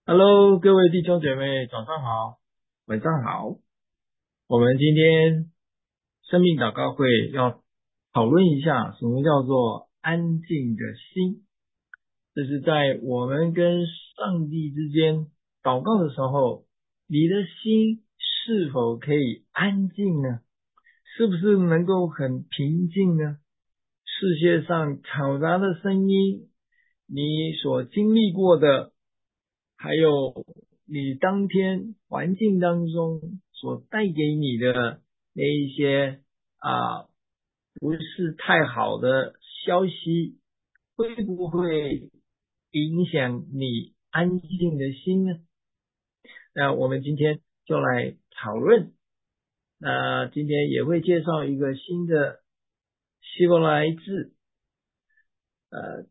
Hello，各位弟兄姐妹，早上好，晚上好。我们今天生命祷告会要讨论一下什么叫做安静的心。这是在我们跟上帝之间祷告的时候，你的心是否可以安静呢？是不是能够很平静呢？世界上嘈杂的声音，你所经历过的，还有你当天环境当中所带给你的那一些不是太好的消息，会不会影响你安静的心呢？那我们今天就来讨论。那今天也会介绍一个新的希伯来字，呃，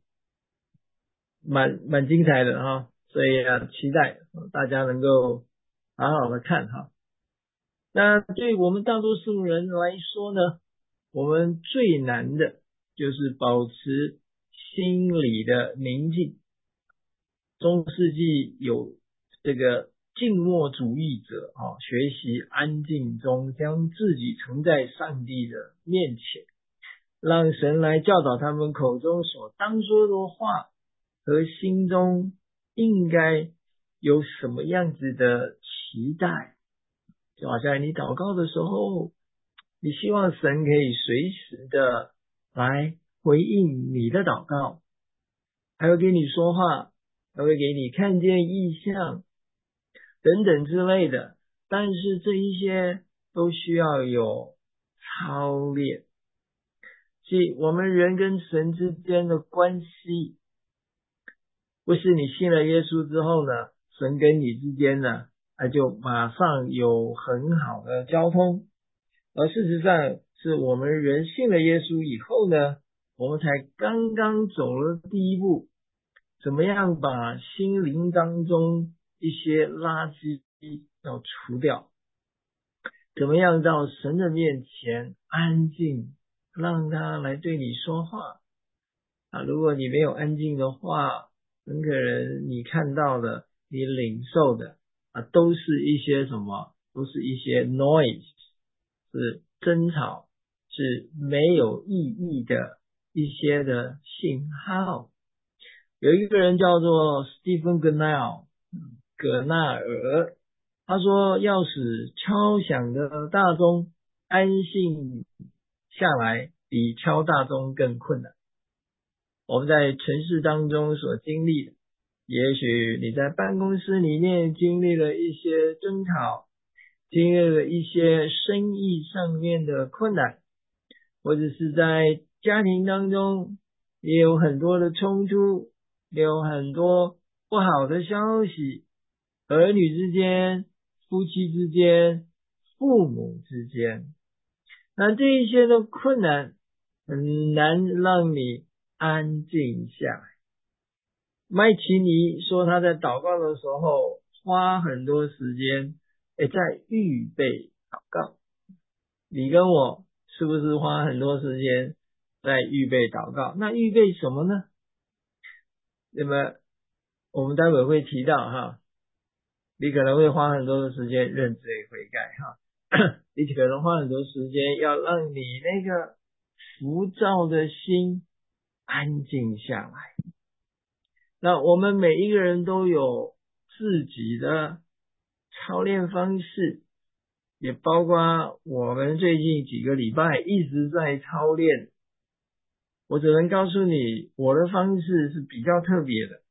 蛮精彩的哈，所以期待大家能够好好的看哈。那对我们大多数人来说呢，我们最难的就是保持心理的宁静。中世纪有这个静默主义者学习安静中将自己藏在上帝的面前，让神来教导他们口中所当说的话和心中应该有什么样子的期待。就好像你祷告的时候，你希望神可以随时的来回应你的祷告，还会给你说话，还会给你看见异象等等之类的。但是这一些都需要有操练。即我们人跟神之间的关系，不是你信了耶稣之后呢，神跟你之间呢，就马上有很好的交通。而事实上是我们人信了耶稣以后呢，我们才刚刚走了第一步，怎么样把心灵当中一些垃圾要除掉，怎么样到神的面前安静，让他来对你说话如果你没有安静的话，很可能你看到的，你领受的都是一些什么？都是一些 noise， 是争吵，是没有意义的一些的信号。有一个人叫做 Stephen Gurnall， 葛纳尔，他说要使敲响的大钟安静下来，比敲大钟更困难。我们在城市当中所经历的，也许你在办公室里面经历了一些争吵，经历了一些生意上面的困难，或者是在家庭当中也有很多的冲突，也有很多不好的消息，儿女之间、夫妻之间、父母之间，那这一些的困难很难让你安静下来。麦奇尼说他在祷告的时候花很多时间在预备祷告。你跟我是不是花很多时间在预备祷告？那预备什么呢？那么我们待会会提到你可能会花很多的时间认罪悔改你可能花很多时间要让你那个浮躁的心安静下来。那我们每一个人都有自己的操练方式，也包括我们最近几个礼拜一直在操练。我只能告诉你，我的方式是比较特别的，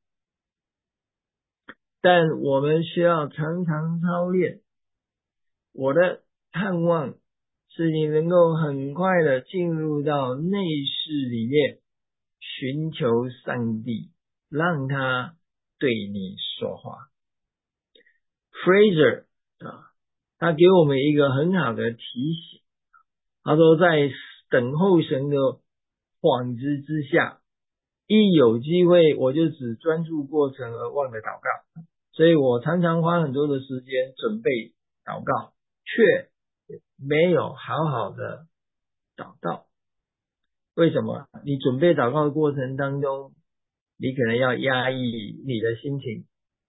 但我们需要常常操练。我的盼望是你能够很快的进入到内室里面，寻求上帝，让他对你说话。Fraser 他给我们一个很好的提醒，他说在等候神的幌子之下，一有机会我就只专注过程而忘了祷告，所以我常常花很多的时间准备祷告，却没有好好的祷告。为什么？你准备祷告的过程当中，你可能要压抑你的心情，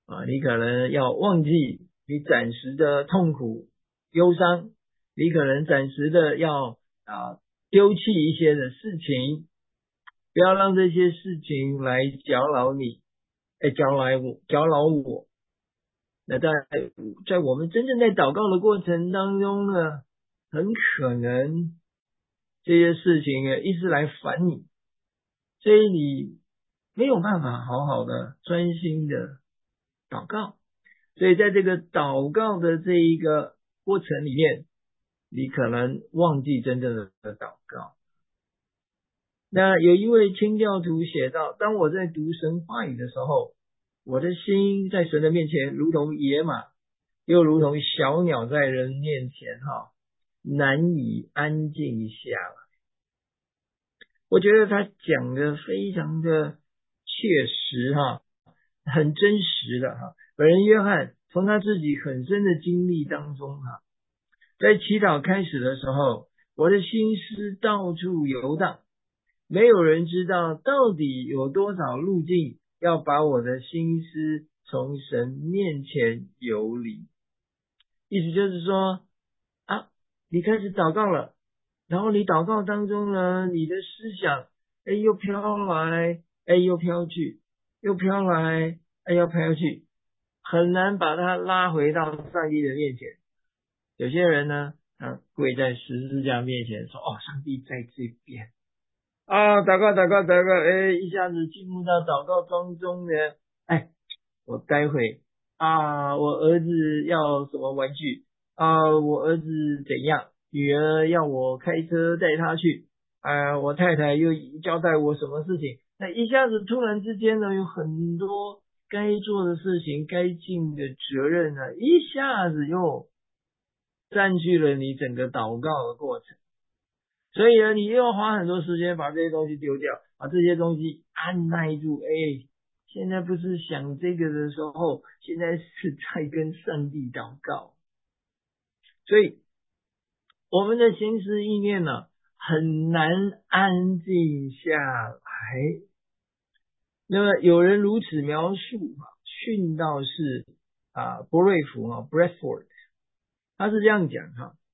你可能要忘记你暂时的痛苦、忧伤，你可能暂时的要丢弃一些的事情，不要让这些事情来搅扰你，搅扰我。那在我们真正在祷告的过程当中呢，很可能这些事情一直来烦你，所以你没有办法好好的专心的祷告。所以在这个祷告的这一个过程里面，你可能忘记真正的祷告。那有一位清教徒写道，当我在读神话语的时候，我的心在神的面前如同野马，又如同小鸟在人面前难以安静下来。我觉得他讲的非常的切实很真实的本人约翰从他自己很深的经历当中在祈祷开始的时候，我的心思到处游荡，没有人知道到底有多少路径要把我的心思从神面前游离。意思就是说你开始祷告了，然后你祷告当中呢，你的思想又飘来又飘去，又飘来又飘去，很难把它拉回到上帝的面前。有些人呢跪在十字架面前说上帝在这边祷告，一下子进入到祷告当中呢，我待会我儿子要什么玩具我儿子怎样，女儿要我开车带他去我太太又交代我什么事情，那一下子突然之间呢，有很多该做的事情，该尽的责任呢，一下子又占据了你整个祷告的过程。所以呢，你又要花很多时间把这些东西丢掉，把这些东西按耐住。现在不是想这个的时候，现在是在跟上帝祷告。所以我们的心思意念呢，很难安静下来。那么有人如此描述殉道士伯瑞福Bradford， 他是这样讲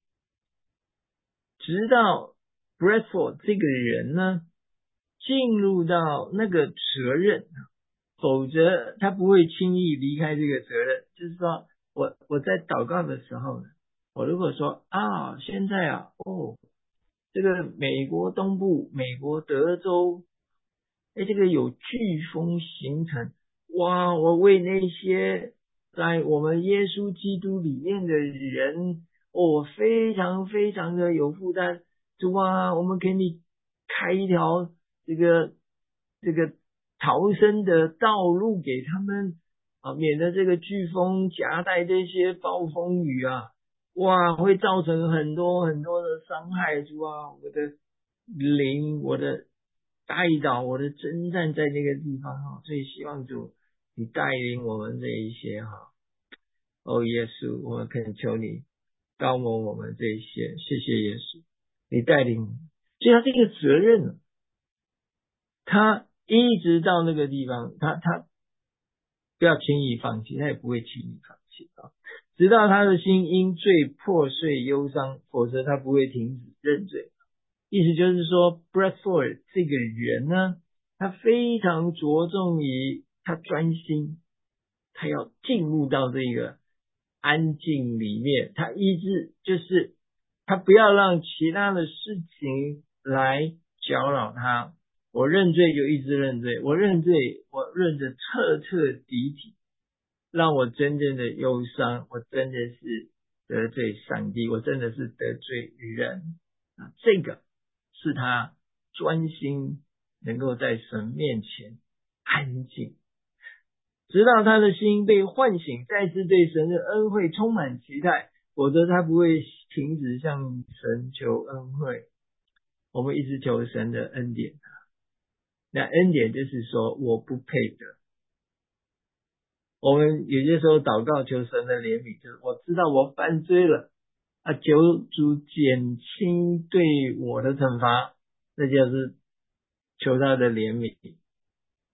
直到 Bradford 这个人呢进入到那个责任，否则他不会轻易离开这个责任。就是说我在祷告的时候呢，我如果说现在这个美国东部，美国德州这个有飓风形成，我为那些在我们耶稣基督里面的人我非常非常的有负担。主我们给你开一条这个逃生的道路给他们免得这个飓风夹带这些暴风雨会造成很多很多的伤害。主我的灵，我的带导，我的征战在那个地方所以希望主你带领我们这一些耶稣，我们恳求你高摩我们这一些，谢谢耶稣，你带领我们。所以他这个责任他一直到那个地方，他不要轻易放弃，他也不会轻易放弃直到他的心因罪破碎忧伤，否则他不会停止认罪。意思就是说 Bradford 这个人呢，他非常着重于他专心，他要进入到这个安静里面，他一直就是他不要让其他的事情来搅扰他。我认罪就一直认罪，我认罪我认得彻彻底底，让我真正的忧伤，我真的是得罪上帝，我真的是得罪人这个是他专心能够在神面前安静，直到他的心被唤醒，再次对神的恩惠充满期待，否则他不会停止向神求恩惠。我们一直求神的恩典，那恩典就是说我不配的。我们有些时候祷告求神的怜悯，就是我知道我犯罪了求主减轻对我的惩罚，那就是求他的怜悯。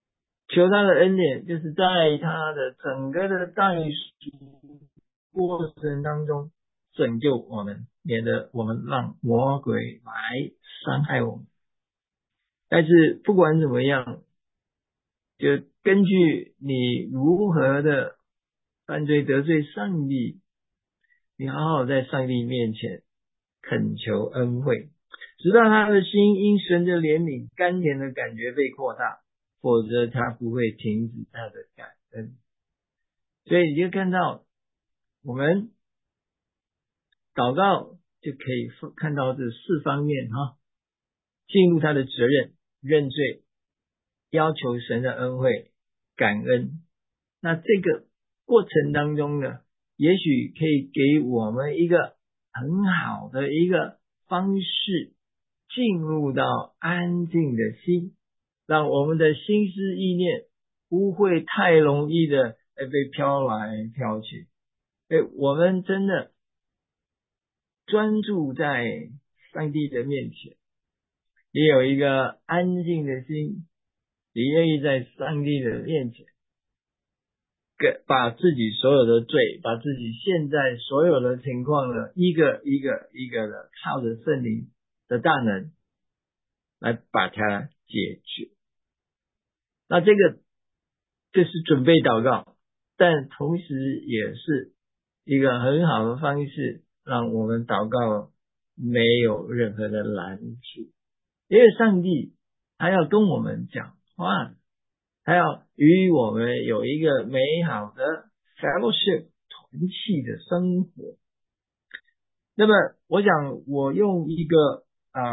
求他的恩典，就是在他的整个的代赎过程当中拯救我们，免得我们让魔鬼来伤害我们。但是不管怎么样，就根据你如何的犯罪得罪上帝，你好好在上帝面前恳求恩惠，直到他的心因神的怜悯甘甜的感觉被扩大，否则他不会停止他的感恩。所以你就看到我们祷告就可以看到这四方面进入他的责任，认罪，要求神的恩惠，感恩。那这个过程当中呢，也许可以给我们一个很好的一个方式，进入到安静的心，让我们的心思意念不会太容易的被飘来飘去。我们真的专注在上帝的面前，也有一个安静的心，也愿意在上帝的面前把自己所有的罪，把自己现在所有的情况呢，一个一个的靠着圣灵的大能来把它解决。那这是准备祷告，但同时也是一个很好的方式，让我们祷告没有任何的拦阻。因为上帝他要跟我们讲话，他要与我们有一个美好的 fellowship 团契的生活。那么我想我用一个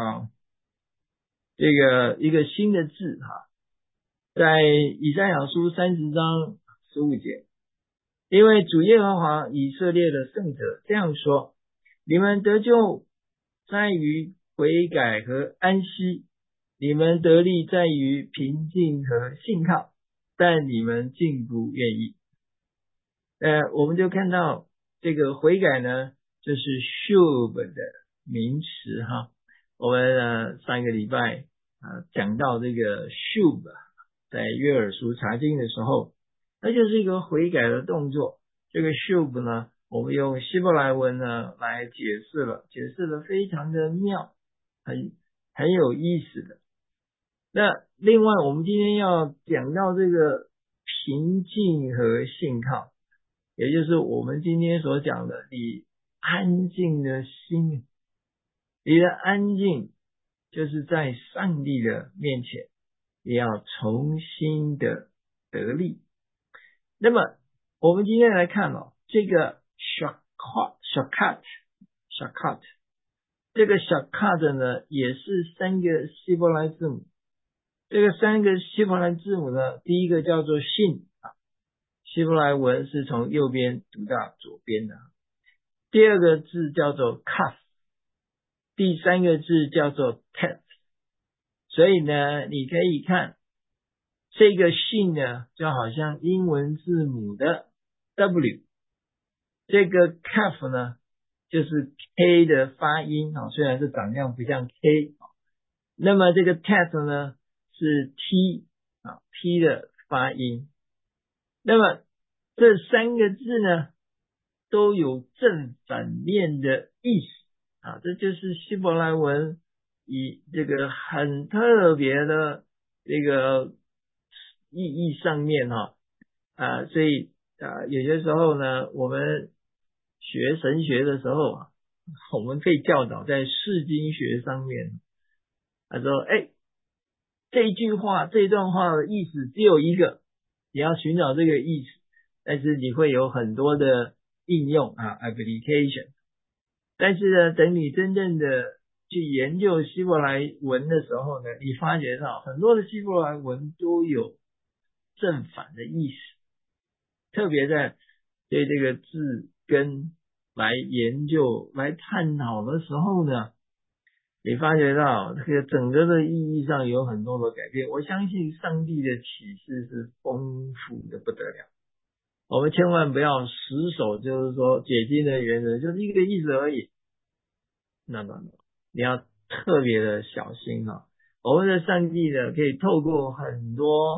一个新的字在以赛亚书30章15节，因为主耶和华以色列的圣者这样说，你们得救在于悔改和安息，你们得力在于平静和信靠，但你们竟不愿意。我们就看到这个悔改呢，就是 shub 的名词我们上个礼拜讲到这个 shub， 在约珥书查经的时候，那就是一个悔改的动作。这个 shub 呢，我们用希伯来文呢来解释的非常的妙，很有意思的。那另外我们今天要讲到这个平静和信靠，也就是我们今天所讲的你安静的心，你的安静就是在上帝的面前也要重新的得力。那么我们今天来看这个 shakat 这个 shakat 呢也是3个希伯来字母。这个3个希伯来字母呢，第一个叫做信希伯来文是从右边读到左边的。第二个字叫做 kaf， 第三个字叫做 tet。 所以呢你可以看这个信呢就好像英文字母的 W， 这个 kaf 呢就是 K 的发音虽然是长相不像 K， 那么这个 tet 呢是 T 的发音。那么这3个字呢都有正反面的意思这就是希伯来文以这个很特别的这个意义上面所以有些时候呢我们学神学的时候我们被教导在释经学上面，他说这句话这段话的意思只有一个，你要寻找这个意思，但是你会有很多的应用application。 但是呢等你真正的去研究希伯来文的时候呢，你发觉到很多的希伯来文都有正反的意思，特别在对这个字根来研究来探讨的时候呢，你发觉到这个整个的意义上有很多的改变。我相信上帝的启示是丰富的不得了，我们千万不要死守就是说解经的原则就是一个意思而已，那么你要特别的小心我们的上帝呢可以透过很多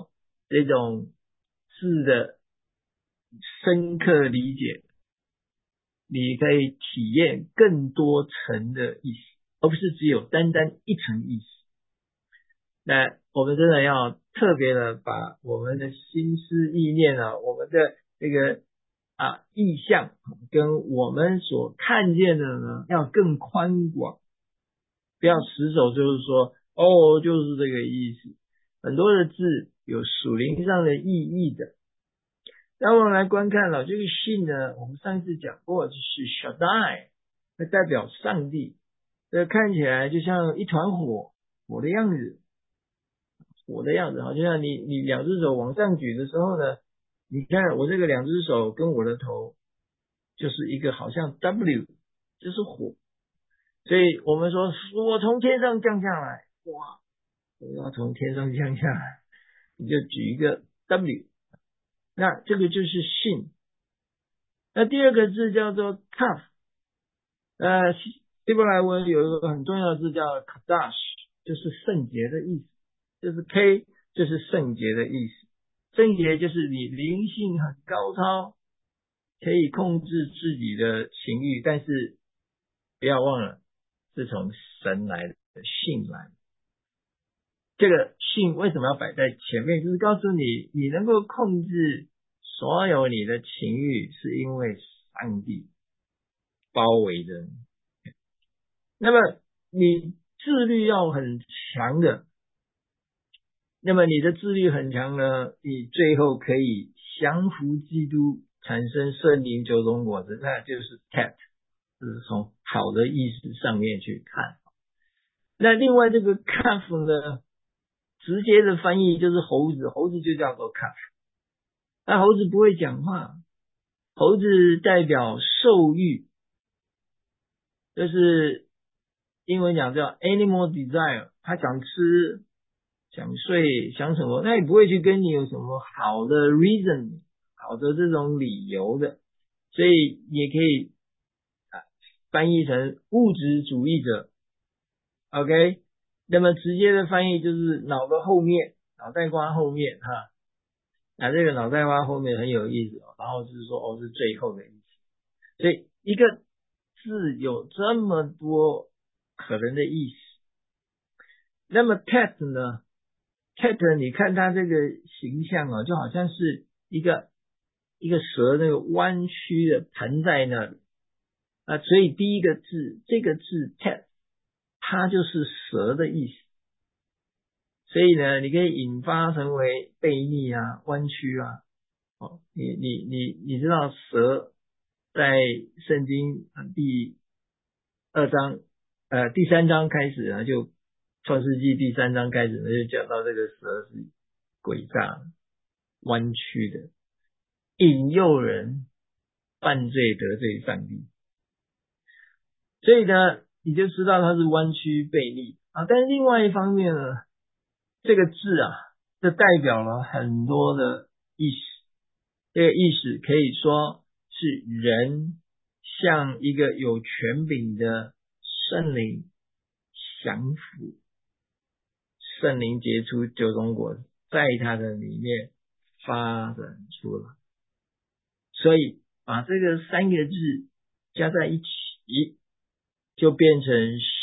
这种字的深刻理解，你可以体验更多层的意思，而不是只有单单一层意思。那我们真的要特别的把我们的心思意念啊，我们的这个意象跟我们所看见的呢，要更宽广，不要死守就是说就是这个意思。很多的字有属灵上的意义的。那我们来观看了这个信呢，我们上次讲过，就是 Shaddai， 那代表上帝，这看起来就像一团火的样子，就像你两只手往上举的时候呢，你看我这个两只手跟我的头就是一个好像 W， 就是火。所以我们说我从天上降下来，哇，我要从天上降下来，你就举一个 W， 那这个就是信。那第二个字叫做 Kaf， 希伯来文有一个很重要的字叫 Kadash， 就是圣洁的意思，就是 K 就是圣洁的意思。圣洁就是你灵性很高超，可以控制自己的情欲，但是不要忘了是从神来的，信来的。这个信为什么要摆在前面？就是告诉你，你能够控制所有你的情欲，是因为上帝包围着你。那么你自律要很强的，那么你的自律很强呢，你最后可以降服基督，产生圣灵九种果子，那就是 cat， 就是从好的意思上面去看。那另外这个 calf 呢，直接的翻译就是猴子，猴子就叫做 calf。那猴子不会讲话，猴子代表兽欲，就是英文讲叫 animal desire， 它想吃想睡想什么，那也不会去跟你有什么好的 reason， 好的这种理由的，所以也可以翻译成物质主义者。 OK， 那么直接的翻译就是脑的后面，脑袋瓜后面哈。那这个脑袋瓜后面很有意思然后就是说是最后的意思。所以一个字有这么多可能的意思。那么 cat 呢， cat 你看它这个形象就好像是一个蛇那个弯曲的盘在那里所以第一个字这个字 cat 它就是蛇的意思。所以呢，你可以引发成为悖逆弯曲你知道蛇在圣经第三章开始就创世纪第3章开始就讲到这个蛇是诡诈弯曲的，引诱人犯罪得罪上帝。所以呢，你就知道它是弯曲悖逆但是另外一方面呢，这个字就代表了很多的意思。这个意思可以说是人向一个有权柄的圣灵降服，圣灵结出9种果子，在他的里面发展出来。所以把这个3个字加在一起，就变成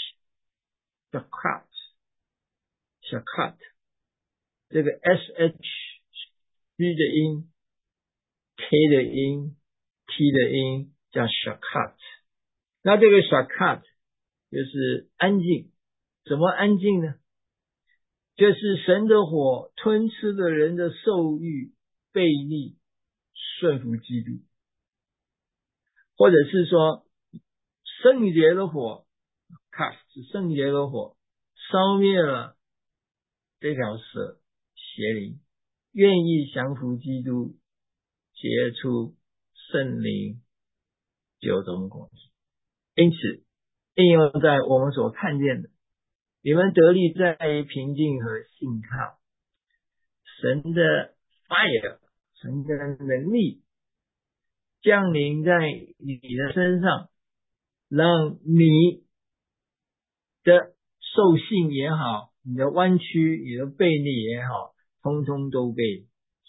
Shakat。 这个 SH 的音 K 的音 T 的音叫 Shakat。 那这个 Shakat 就是安静。怎么安静呢？就是神的火吞吃了人的兽欲悖逆顺服基督，或者是说圣洁的火 Kaf 是圣洁的火烧灭了这条蛇邪灵，愿意降服基督，结出圣灵9种果子。因此应用在我们所看见的，你们得力在于平静和信靠。神的 fire， 神的能力降临在你的身上，让你的兽性也好，你的弯曲，你的悖逆也好，通通都被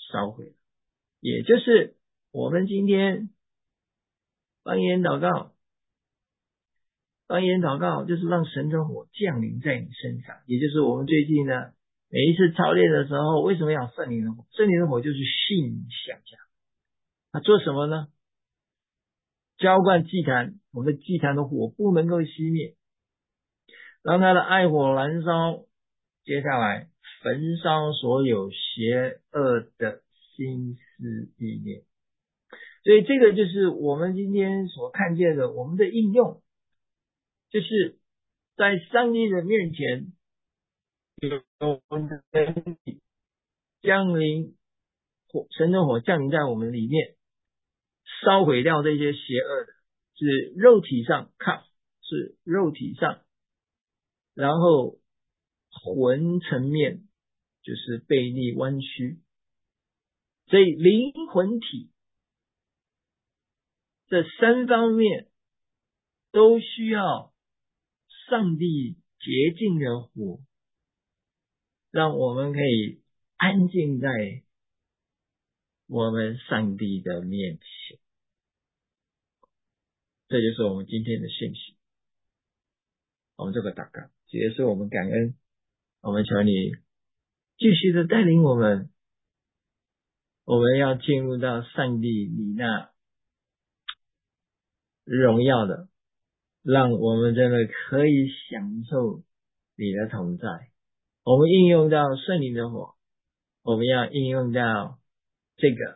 烧毁了。也就是我们今天方言祷告，方言祷告就是让神的火降临在你身上。也就是我们最近呢，每一次操练的时候，为什么要圣灵的火？圣灵的火就是信相加。他做什么呢？浇灌祭坛，我们的祭坛的火不能够熄灭，让他的爱火燃烧。接下来焚烧所有邪恶的心思意念。所以这个就是我们今天所看见的，我们的应用就是在上帝的面前有我们的降临火，神的火降临在我们里面，烧毁掉这些邪恶的，是肉体上看，是肉体上，然后魂层面就是背逆弯曲，所以灵魂体这三方面都需要上帝洁净的火，让我们可以安静在我们上帝的面前。这就是我们今天的信息。我们这个祷告，主耶稣，我们感恩，我们求你继续的带领我们，我们要进入到上帝你那荣耀的，让我们真的可以享受你的同在。我们应用到圣灵的火，我们要应用到这个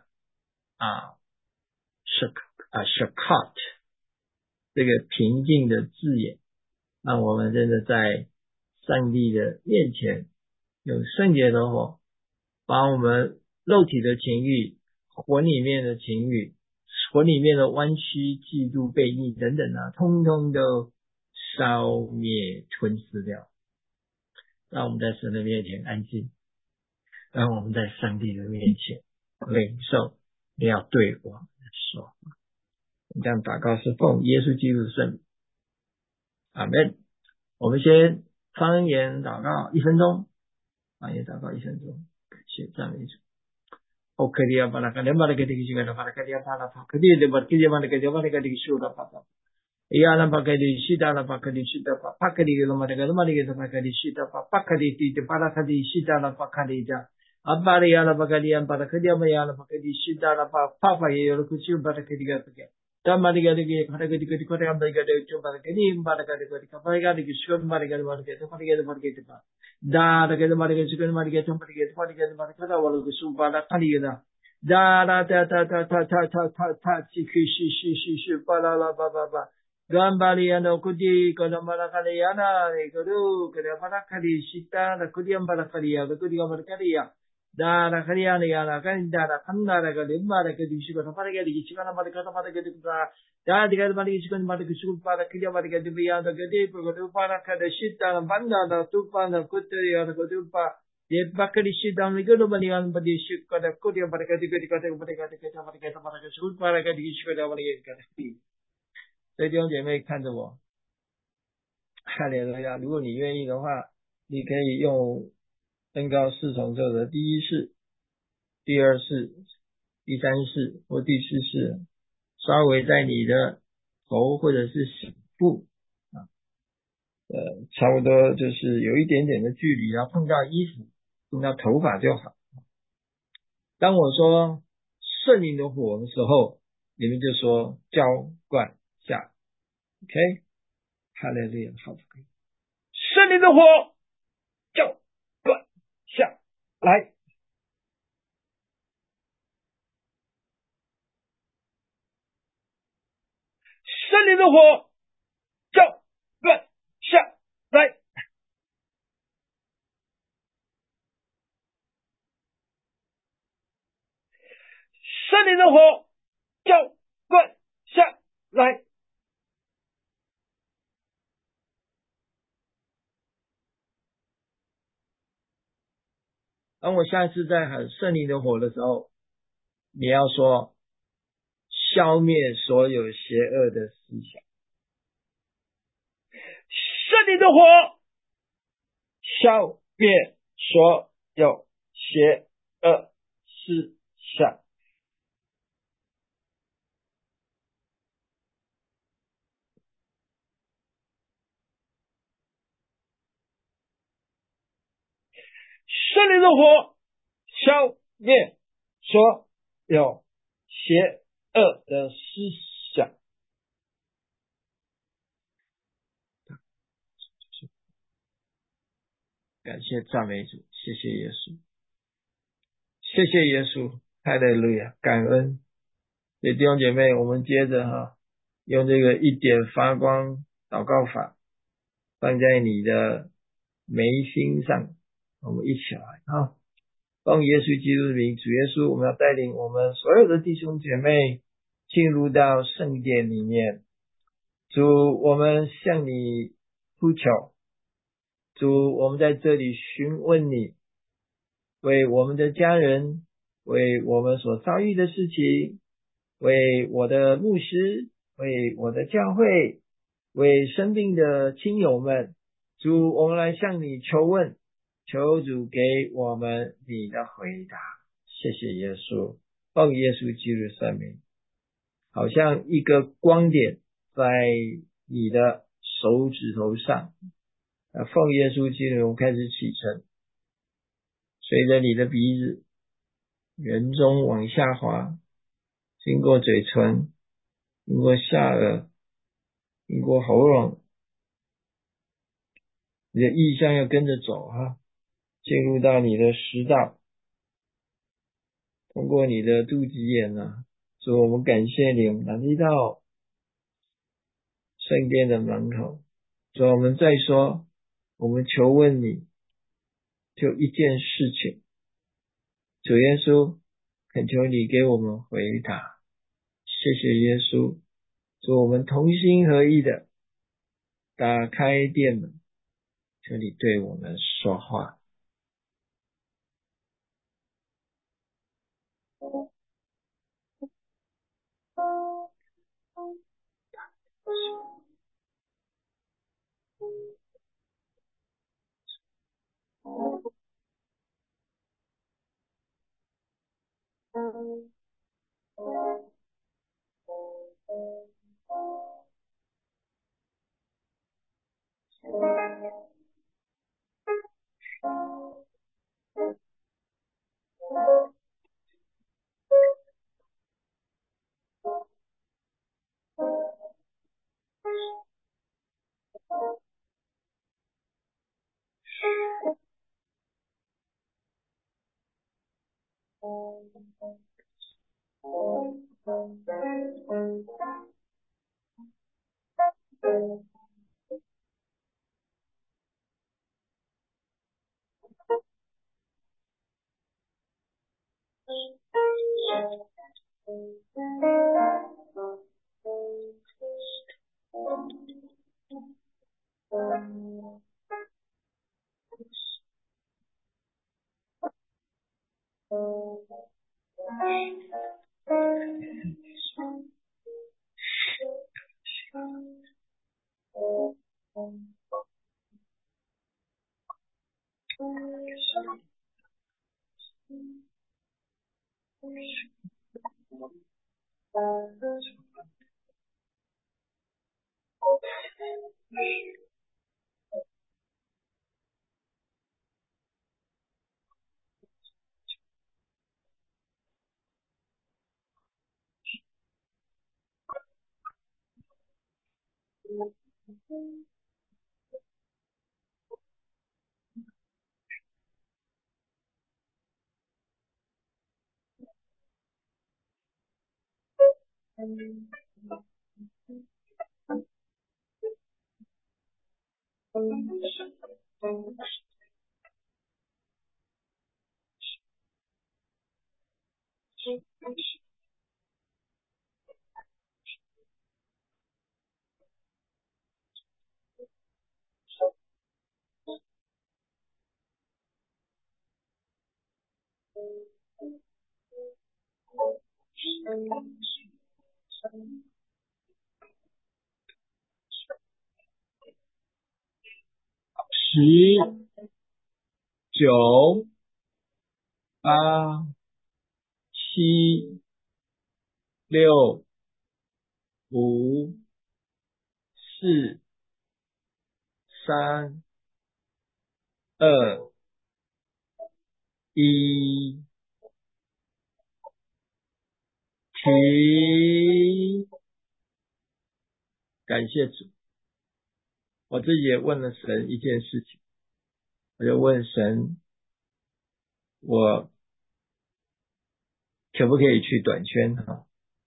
shakat 这个平静的字眼，让我们真的在上帝的面前有圣洁的火，把我们肉体的情欲、魂里面的情欲、魂里面的弯曲、嫉妒、悖逆等等通通都烧灭吞噬掉，让我们在神的面前安静，让我们在上帝的面前领受你要对我们说。这样祷告是奉耶稣基督的圣名，阿们。我们先方言祷告1分钟，方言祷告1分钟，感谢赞美主。Okriya baraka de baraka de kishika de baraka de bala pakadi de baraki de baraka de shuda papa. Iyala bakadi shida la bakadi shida pa pakadi de baraka de bakadi shida pa pakadi de baraka de shida la bakadi da. Abari yala bakadi am baraka de yala bakadi shida la pa papa yala kuchu baraka de ga. Tamari ga de baraka de ko am baraka de chu baraka de baraka de ko baraka de shuda baraka de baraka de baraka de pa. Da de baraka de shuda baraka de baraka de wala kuchu baraka de da da da da da da da da da da chi shi shi shi shi ba la la ba ba ba gambali ano kudi kono malakali ana ne guru kada malakali sita da kudi ambalakali ya kudi ambalakali ya da da kali ana ya na kan da da kan da ga de ma da kadi shi ko pa ga di shi kana ma ka ma da ga di da di ga ma di shi ko ma da shi ko pa da kidi ma da ga di ya da ga de ko do pa da ka da sita banda da tu pa da kutte ya da ko du pa ye bakadi shida mi godo bani an badi shi kada kudi ambalakali kadi kada ambalakali kada ambalakali kada shi ko pa da ga di shi ko da ambalakali kada。所以弟兄姐妹看着我，哈利路亚！如果你愿意的话，你可以用登高4重奏的第1式、第2式、第3式或第4式，稍微在你的头或者是部差不多就是有一点点的距离，然后碰到衣服、碰到头发就好。当我说圣灵的火的时候，你们就说浇灌下 ，OK， 哈利路亚，好的。圣灵的火浇灌下来，圣灵的火浇灌下来，圣灵的火浇灌下来。当我下一次在喊圣灵的火的时候，你要说消灭所有邪恶的思想，圣灵的火消灭所有邪恶思下。圣灵的火消灭所有邪恶的思想。感谢赞美主，谢谢耶稣，谢谢耶稣，哈利路亚，感恩。所以弟兄姐妹，我们接着用这个一点发光祷告法放在你的眉心上，我们一起来奉耶稣基督的名，主耶稣，我们要带领我们所有的弟兄姐妹进入到圣殿里面。主，我们向你呼求，主，我们在这里询问你，为我们的家人，为我们所遭遇的事情，为我的牧师，为我的教会，为生病的亲友们，主，我们来向你求问，求主给我们你的回答。谢谢耶稣，奉耶稣基督的圣名，好像一个光点在你的手指头上，奉耶稣基督，我们开始启程，随着你的鼻子人中往下滑，经过嘴唇，经过下颚，经过喉咙，你的意象要跟着走进入到你的食道，通过你的肚脐眼所以我们感谢你，我们来到圣殿的门口，所以我们再说，我们求问你，就一件事情，主耶稣，恳求你给我们回答，谢谢耶稣，主我们同心合意的打开殿门，求你对我们说话。10、9、8、 7、6、5、4、3、2、1，停。感谢主。我自己也问了神一件事情，我就问神，我可不可以去短圈哈？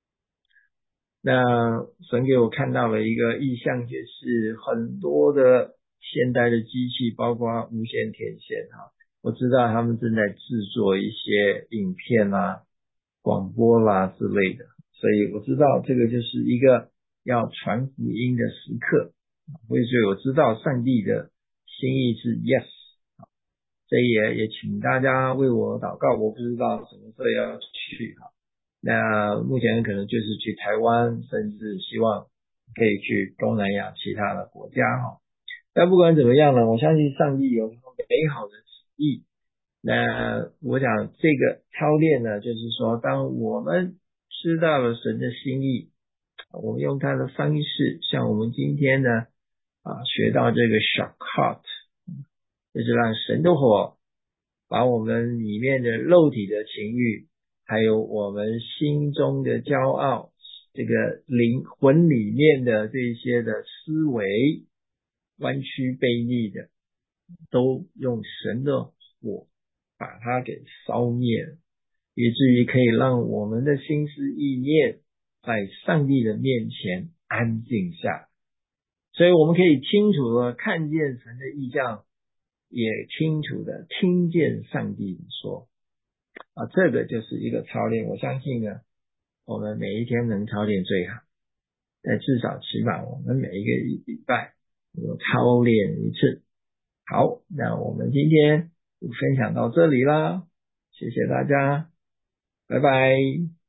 那神给我看到了一个意象，也是很多的现代的机器，包括无线天线哈，我知道他们正在制作一些影片啦、广播啦之类的，所以我知道这个就是一个要传福音的时刻，所以我知道上帝的心意是 yes， 所以也请大家为我祷告，我不知道什么时候要去哈。那目前可能就是去台湾，甚至希望可以去东南亚其他的国家哈。但不管怎么样呢，我相信上帝有美好的旨意。那我想这个操练呢，就是说当我们知道了神的心意，我们用他的方式，像我们今天呢学到这个 shortcut， 就是让神的火把我们里面的肉体的情欲，还有我们心中的骄傲，这个灵魂里面的这些的思维弯曲悖逆的，都用神的火把它给烧灭了，以至于可以让我们的心思意念在上帝的面前安静下来。所以我们可以清楚的看见神的意象，也清楚的听见上帝的说这个就是一个操练。我相信呢，我们每一天能操练最好，但至少起码我们每一个礼拜有操练一次。好，那我们今天就分享到这里啦，谢谢大家，拜拜。